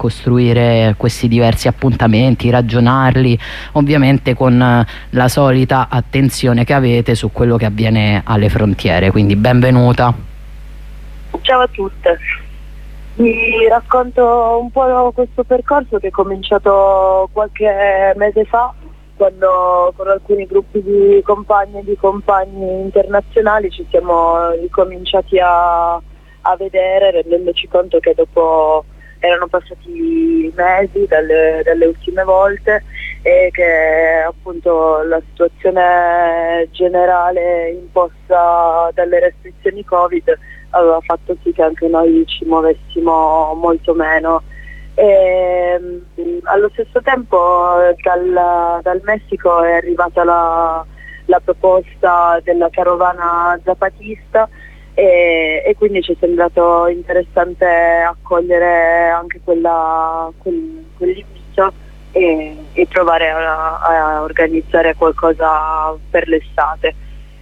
costruire questi diversi appuntamenti, ragionarli, ovviamente con la solita attenzione che avete su quello che avviene alle frontiere. Quindi benvenuta. Ciao a tutte. Vi racconto un po' questo percorso che è cominciato qualche mese fa, quando con alcuni gruppi di compagni e di compagni internazionali ci siamo ricominciati a vedere, rendendoci conto che dopo erano passati mesi dalle ultime volte e che appunto la situazione generale imposta dalle restrizioni Covid aveva fatto sì che anche noi ci muovessimo molto meno. E, allo stesso tempo dal Messico è arrivata la proposta della carovana zapatista e quindi ci è sembrato interessante accogliere anche quell'invito e provare a organizzare qualcosa per l'estate.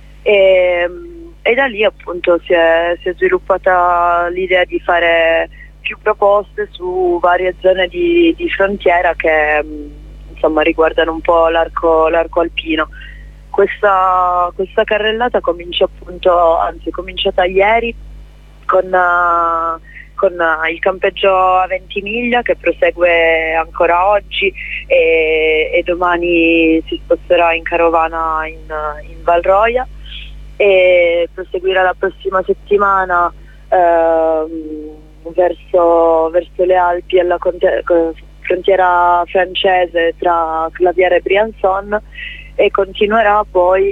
E da lì appunto si è sviluppata l'idea di fare più proposte su varie zone di frontiera che insomma riguardano un po' l'arco alpino. Questa carrellata comincia appunto, anzi è cominciata ieri con il campeggio a Ventimiglia, che prosegue ancora oggi e domani si sposterà in carovana in Val Roia e proseguirà la prossima settimana verso le Alpi alla frontiera francese tra Clavière e Briançon e continuerà poi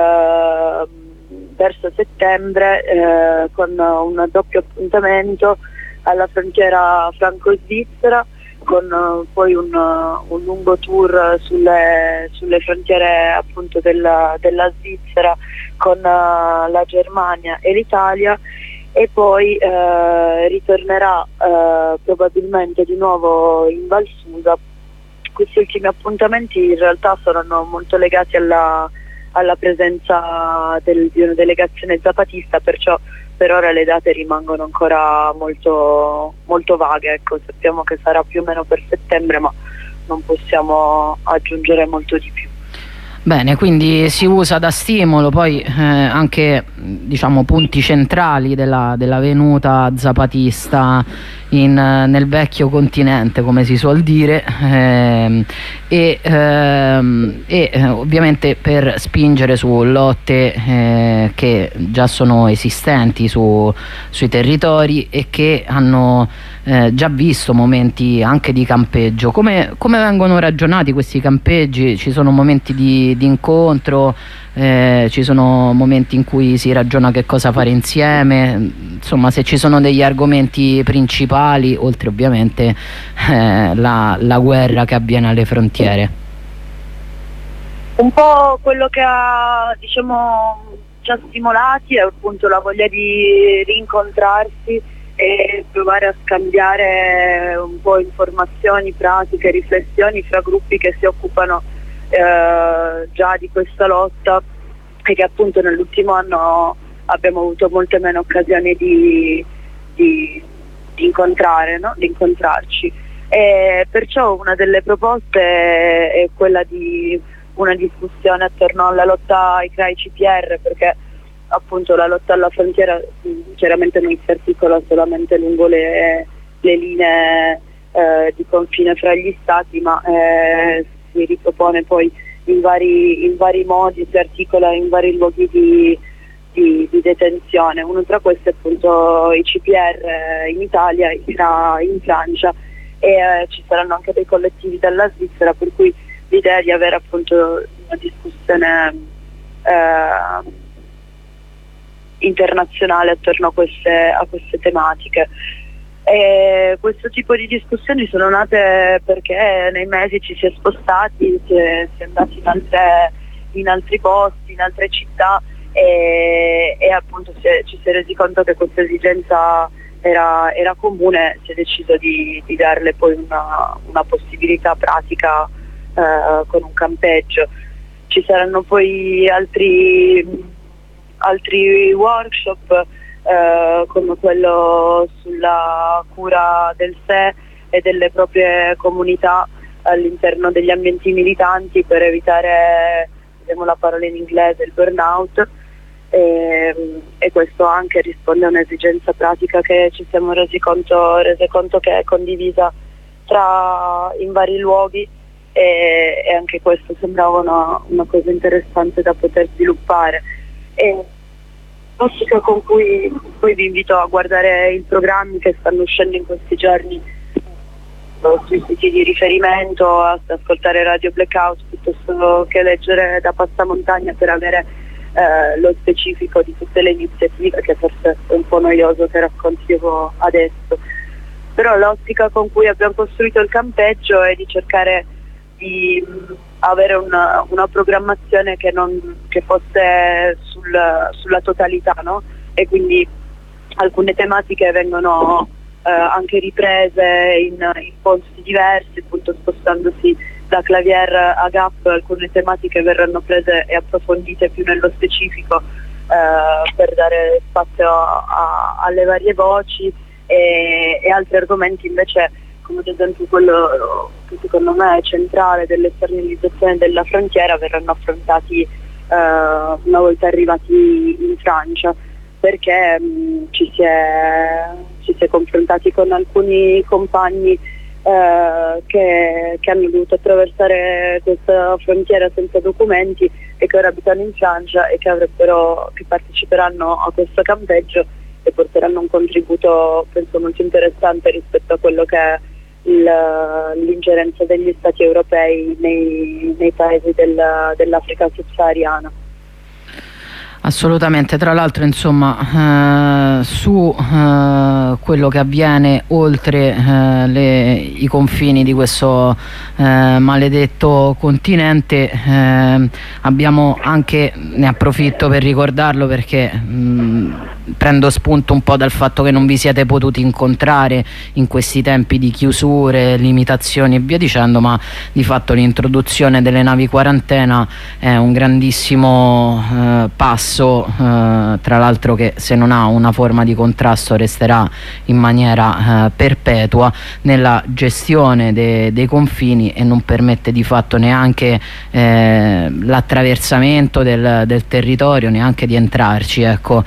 verso settembre con un doppio appuntamento alla frontiera franco-svizzera, con poi un lungo tour sulle frontiere appunto della Svizzera con la Germania e l'Italia, e poi ritornerà probabilmente di nuovo in Val Susa. Questi ultimi appuntamenti in realtà saranno molto legati alla presenza di una delegazione zapatista, perciò per ora le date rimangono ancora molto, molto vaghe. Ecco, sappiamo che sarà più o meno per settembre, ma non possiamo aggiungere molto di più. Bene, quindi si usa da stimolo poi anche diciamo punti centrali della venuta zapatista nel vecchio continente, come si suol dire, e ovviamente per spingere su lotte che già sono esistenti sui territori e che hanno già visto momenti anche di campeggio. Come vengono ragionati questi campeggi? Ci sono momenti di incontro, ci sono momenti in cui si ragiona che cosa fare insieme, insomma, se ci sono degli argomenti principali, oltre ovviamente la guerra che avviene alle frontiere. Un po' quello che ha, diciamo, ci ha stimolati è appunto la voglia di rincontrarsi e provare a scambiare un po' informazioni, pratiche, riflessioni fra gruppi che si occupano già di questa lotta e che appunto nell'ultimo anno abbiamo avuto molte meno occasioni di incontrare, no? Di incontrarci. E perciò una delle proposte è quella di una discussione attorno alla lotta ai CRA CPR, perché appunto la lotta alla frontiera chiaramente non si articola solamente lungo le linee di confine fra gli stati, ma si ripropone poi in vari modi, si articola in vari luoghi di detenzione. Uno tra questi è appunto i CPR in Italia, i CRA in Francia, e ci saranno anche dei collettivi dalla Svizzera, per cui l'idea è di avere appunto una discussione internazionale attorno a queste tematiche. E questo tipo di discussioni sono nate perché nei mesi ci si è spostati, si è andati in altri posti, in altre città e appunto ci si è resi conto che questa esigenza era comune, si è deciso di darle poi una possibilità pratica con un campeggio. Ci saranno poi altri workshop come quello sulla cura del sé, e delle proprie comunità all'interno degli ambienti militanti per evitare, vediamo la parola in inglese, il burnout, e questo anche risponde a un'esigenza pratica che ci siamo rese conto che è condivisa in vari luoghi, e anche questo sembrava una cosa interessante da poter sviluppare. E l'ottica con cui vi invito a guardare i programmi che stanno uscendo in questi giorni sui siti di riferimento, ad ascoltare Radio Blackout piuttosto che leggere da Passamontagna per avere lo specifico di tutte le iniziative, che forse è un po' noioso che racconti io adesso. Però l'ottica con cui abbiamo costruito il campeggio è di cercare di avere una programmazione che fosse sulla totalità, no? E quindi alcune tematiche vengono anche riprese in posti diversi, appunto spostandosi da Clavier a Gap. Alcune tematiche verranno prese e approfondite più nello specifico per dare spazio alle varie voci, e altri argomenti invece, come ad esempio quello che secondo me è centrale dell'esternalizzazione della frontiera, verranno affrontati una volta arrivati in Francia, perché ci si è confrontati con alcuni compagni che hanno dovuto attraversare questa frontiera senza documenti e che ora abitano in Francia e che parteciperanno a questo campeggio e porteranno un contributo, penso, molto interessante rispetto a quello che è l'ingerenza degli stati europei nei paesi dell'Africa subsahariana. Assolutamente, tra l'altro insomma su quello che avviene oltre i confini di questo maledetto continente, abbiamo anche, ne approfitto per ricordarlo perché prendo spunto un po' dal fatto che non vi siete potuti incontrare in questi tempi di chiusure, limitazioni e via dicendo, ma di fatto l'introduzione delle navi quarantena è un grandissimo passo, tra l'altro che se non ha una forma di contrasto resterà in maniera perpetua nella gestione dei confini e non permette di fatto neanche l'attraversamento del territorio, neanche di entrarci, ecco.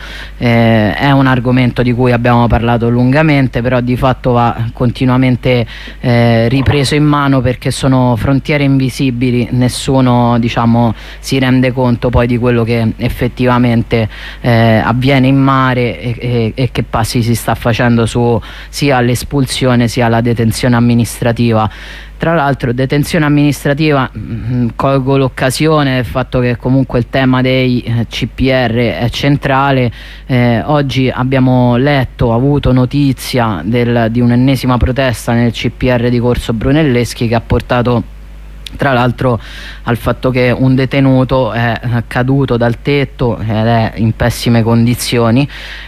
È un argomento di cui abbiamo parlato lungamente, però di fatto va continuamente ripreso in mano perché sono frontiere invisibili, nessuno diciamo si rende conto poi di quello che effettivamente avviene in mare e che passi si sta facendo su sia l'espulsione sia la detenzione amministrativa. Tra l'altro detenzione amministrativa, colgo l'occasione del fatto che comunque il tema dei CPR è centrale. Oggi abbiamo letto, avuto notizia di un'ennesima protesta nel CPR di Corso Brunelleschi, che ha portato tra l'altro al fatto che un detenuto è caduto dal tetto ed è in pessime condizioni.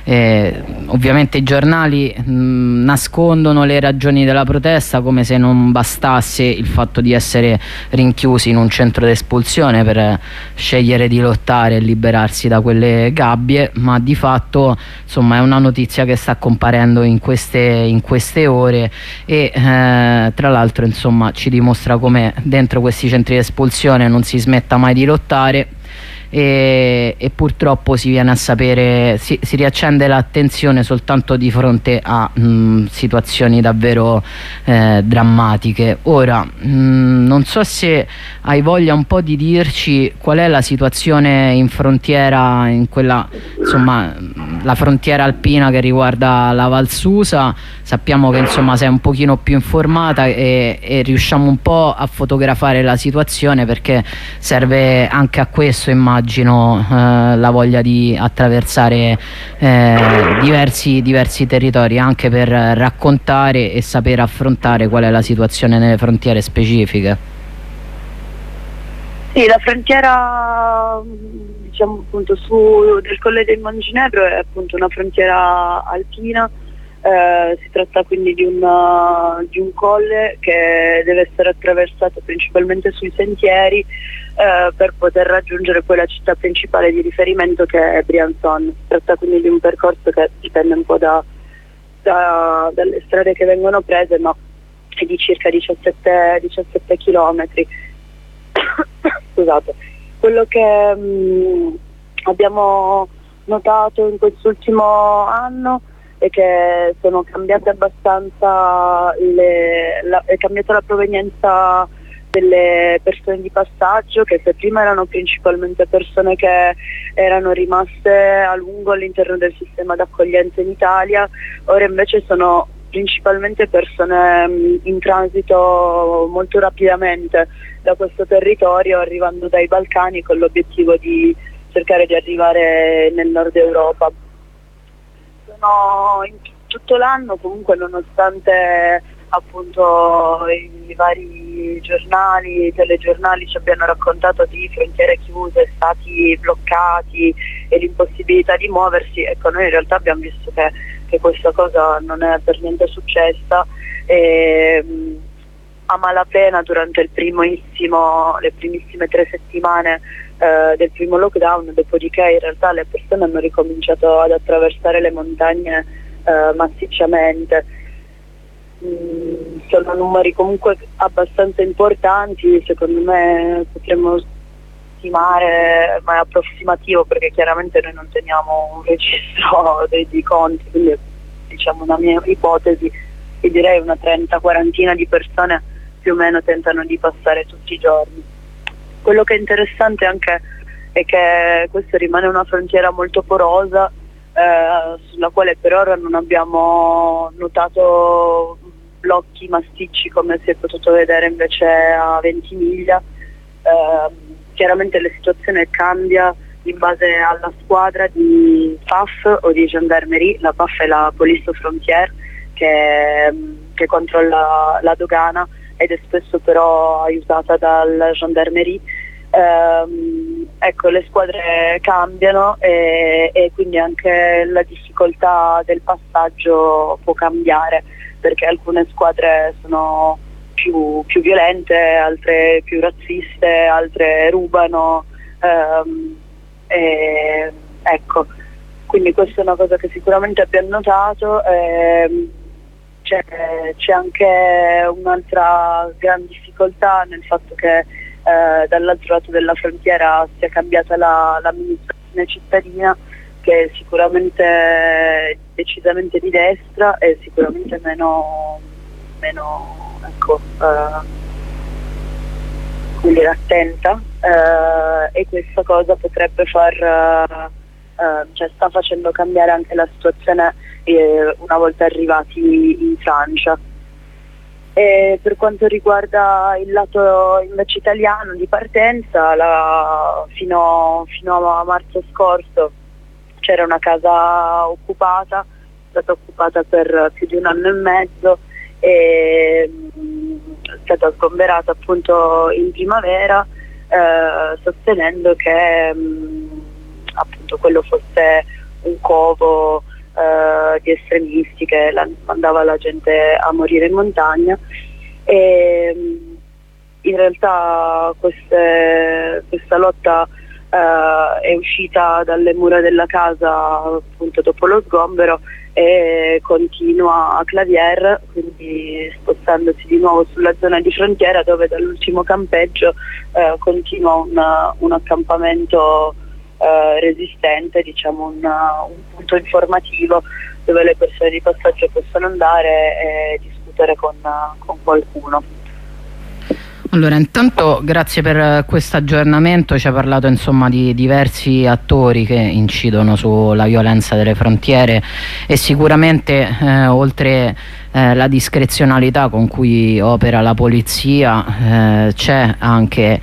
Ovviamente i giornali nascondono le ragioni della protesta come se non bastasse il fatto di essere rinchiusi in un centro d'espulsione per scegliere di lottare e liberarsi da quelle gabbie, ma di fatto insomma è una notizia che sta comparendo in queste ore e tra l'altro insomma ci dimostra come dentro questi centri di espulsione non si smetta mai di lottare e purtroppo si viene a sapere, si riaccende l'attenzione soltanto di fronte a situazioni davvero drammatiche. Ora non so se hai voglia un po' di dirci qual è la situazione in frontiera, in quella insomma la frontiera alpina che riguarda la Val Susa. Sappiamo che insomma sei un pochino più informata e riusciamo un po' a fotografare la situazione, perché serve anche a questo, immagino, la voglia di attraversare diversi territori, anche per raccontare e saper affrontare qual è la situazione nelle frontiere specifiche. Sì, la frontiera diciamo appunto del Colle dei Monginevro è appunto una frontiera alpina. Si tratta quindi di un colle che deve essere attraversato principalmente sui sentieri per poter raggiungere poi la città principale di riferimento, che è Briançon. Si tratta quindi di un percorso che dipende un po' dalle strade che vengono prese, ma è di circa 17 chilometri. Scusate. Quello che abbiamo notato in quest'ultimo anno è che sono cambiate abbastanza è cambiata la provenienza delle persone di passaggio, che se prima erano principalmente persone che erano rimaste a lungo all'interno del sistema d'accoglienza in Italia, ora invece sono principalmente persone in transito molto rapidamente da questo territorio, arrivando dai Balcani con l'obiettivo di cercare di arrivare nel nord Europa. Sono in tutto l'anno, comunque, nonostante appunto i vari giornali, telegiornali ci abbiano raccontato di frontiere chiuse, stati bloccati e l'impossibilità di muoversi, ecco, noi in realtà abbiamo visto che questa cosa non è per niente successa, e a malapena durante le primissime 3 settimane del primo lockdown, dopodiché in realtà le persone hanno ricominciato ad attraversare le montagne massicciamente. Sono numeri comunque abbastanza importanti, secondo me potremmo stimare, ma è approssimativo perché chiaramente noi non teniamo un registro dei conti, quindi diciamo una mia ipotesi, e direi una 30-40 di persone più o meno tentano di passare tutti i giorni. Quello che è interessante anche è che questa rimane una frontiera molto porosa, sulla quale per ora non abbiamo notato blocchi massicci come si è potuto vedere invece a Ventimiglia. Chiaramente la situazione cambia in base alla squadra di PAF o di gendarmerie. La PAF è la Police Frontière che controlla la dogana ed è spesso però aiutata dalla gendarmerie. Ecco, le squadre cambiano e quindi anche la difficoltà del passaggio può cambiare, perché alcune squadre sono più violente, altre più razziste, altre rubano, ecco, quindi questa è una cosa che sicuramente abbiamo notato. C'è anche un'altra gran difficoltà nel fatto che dall'altro lato della frontiera sia cambiata l'amministrazione cittadina, che è sicuramente decisamente di destra e sicuramente meno ecco, come dire, attenta, e questa cosa potrebbe sta facendo cambiare anche la situazione una volta arrivati in Francia. E per quanto riguarda il lato invece italiano di partenza, fino a marzo scorso c'era una casa occupata, è stata occupata per più di 1 anno e mezzo e è stata sgomberata appunto in primavera, sostenendo che appunto quello fosse un covo di estremisti che mandava la gente a morire in montagna. E in realtà questa lotta è uscita dalle mura della casa appunto dopo lo sgombero e continua a Clavière, quindi spostandosi di nuovo sulla zona di frontiera, dove dall'ultimo campeggio continua un accampamento resistente, diciamo un punto informativo dove le persone di passaggio possono andare e discutere con qualcuno. Allora, intanto grazie per questo aggiornamento, ci ha parlato insomma di diversi attori che incidono sulla violenza delle frontiere e sicuramente oltre la discrezionalità con cui opera la polizia c'è anche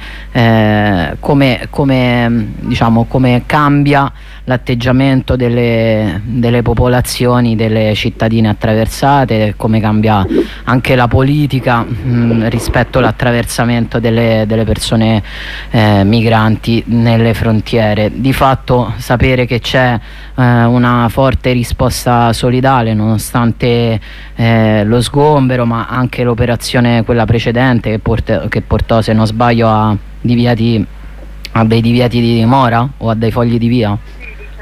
come cambia l'atteggiamento delle popolazioni, delle cittadine attraversate, come cambia anche la politica rispetto all'attraversamento delle persone migranti nelle frontiere. Di fatto sapere che c'è una forte risposta solidale nonostante lo sgombero, ma anche l'operazione quella precedente che portò, se non sbaglio, a dei divieti di dimora o a dei fogli di via?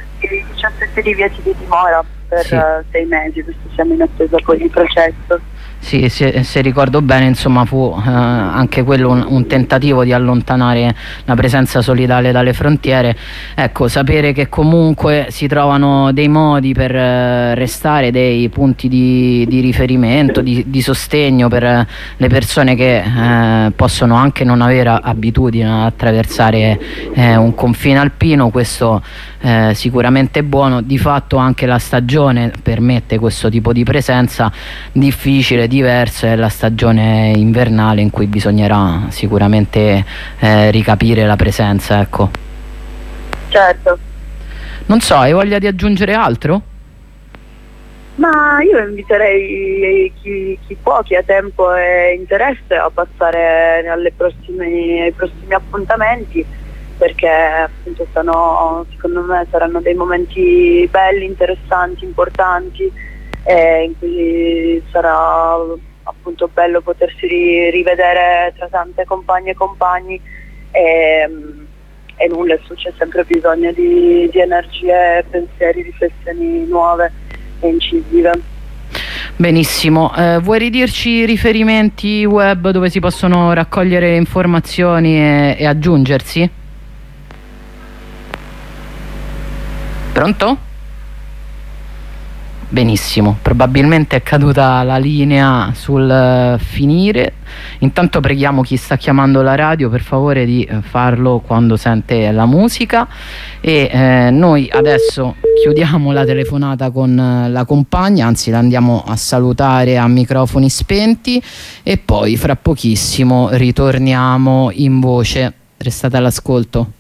17 divieti di dimora per sì. 6 mesi, questo siamo in attesa poi di processo. Sì, se ricordo bene, insomma, fu anche quello un tentativo di allontanare la presenza solidale dalle frontiere. Ecco, sapere che comunque si trovano dei modi per restare dei punti di riferimento, di sostegno per le persone che possono anche non avere abitudine ad attraversare un confine alpino, questo sicuramente è buono. Di fatto anche la stagione permette questo tipo di presenza. Difficile, diversa è la stagione invernale, in cui bisognerà sicuramente ricapire la presenza, ecco. Certo. Non so, hai voglia di aggiungere altro? Ma io inviterei chi può, chi ha tempo e interesse a passare ai prossimi appuntamenti, perché appunto secondo me saranno dei momenti belli, interessanti, importanti, in cui sarà appunto bello potersi rivedere tra tante compagne e compagni, e nulla, c'è sempre bisogno di energie, pensieri, riflessioni nuove e incisive. Benissimo, vuoi ridirci i riferimenti web dove si possono raccogliere informazioni e aggiungersi? Pronto? Benissimo, probabilmente è caduta la linea sul finire. Intanto preghiamo chi sta chiamando la radio per favore di farlo quando sente la musica, e noi adesso chiudiamo la telefonata con la compagna, anzi la andiamo a salutare a microfoni spenti, e poi fra pochissimo ritorniamo in voce. Restate all'ascolto.